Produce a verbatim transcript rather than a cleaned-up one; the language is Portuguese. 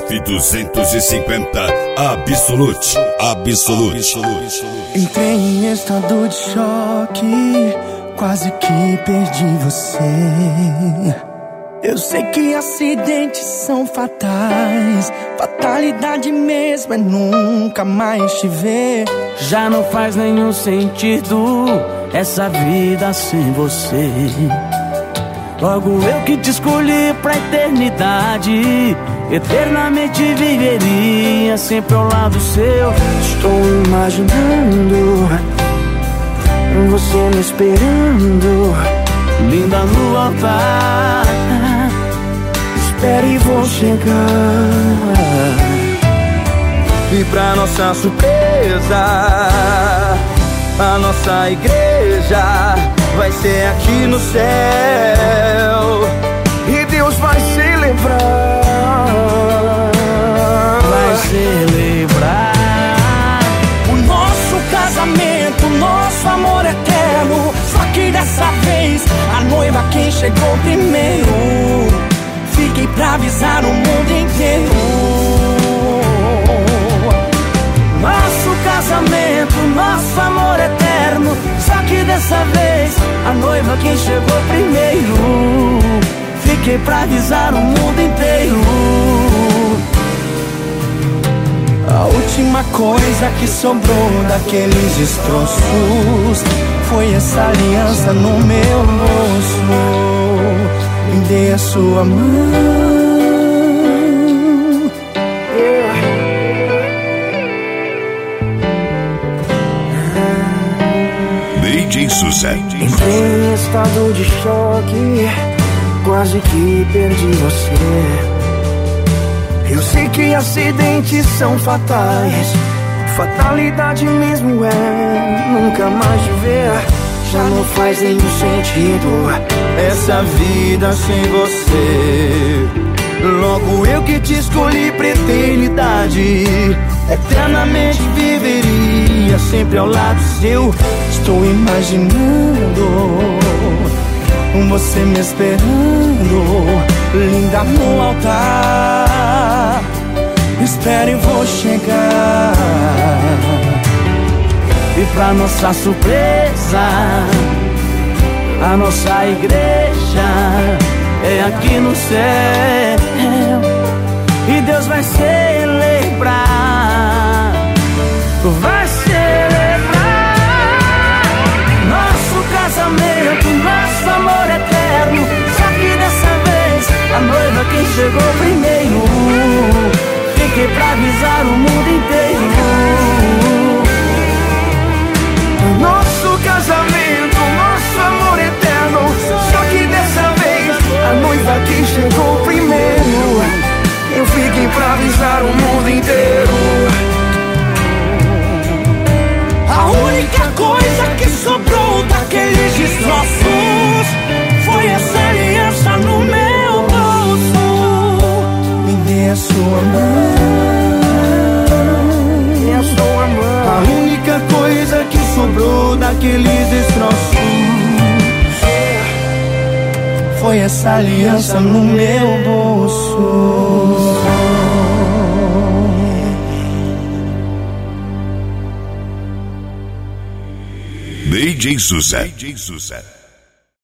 F duzentos e cinquenta Absolute, Absolute. Entrei em estado de choque, quase que perdi você. Eu sei que acidentes são fatais, fatalidade mesmo é nunca mais te ver. Já não faz nenhum sentido essa vida sem você. Logo eu que te escolhi pra eternidade, eternamente viveria sempre ao lado seu. Estou imaginando você me esperando, linda no altar. Espere e vou chegar. E pra nossa surpresa, a nossa igreja vai ser aqui no céu. E Deus vai celebrar, vai celebrar o nosso casamento, nosso amor eterno. Só que dessa vez a noiva quem chegou primeiro. Fiquei pra avisar o mundo inteiro. Nosso casamento, nosso amor eterno. Só que dessa vez a noiva quem chegou primeiro. Fiquei pra avisar o mundo inteiro. A última coisa que sobrou daqueles destroços foi essa aliança no meu bolso. Me dê a sua mão. D J Suzy. Entrei em estado de choque, quase que perdi você. eu sei que acidentes são fatais, fatalidade mesmo é nunca mais te ver. Já não faz nenhum sentido essa vida sem você. Logo eu que te escolhi pra eternidade, eternamente viveria sempre ao lado seu. Estou imaginando você me esperando, linda no altar. Espere, vou chegar. E pra nossa surpresa, a nossa igreja é aqui no céu. E Deus vai celebrar, vai celebrar nosso casamento, nosso amor eterno. Só que dessa vez a noiva quem chegou primeiro. Fiquei pra avisar o mundo inteiro. Nosso casamento, nosso amor eterno. Só que dessa vez a noiva que chegou primeiro. Eu fiquei pra avisar o mundo inteiro. A única coisa que sobrou daqueles destroços foi essa aliança no meu bolso. Me dê a sua mão, me a sua mão. A única coisa que sobrou daqueles destroços foi essa aliança no meu bolso. D J Suzy.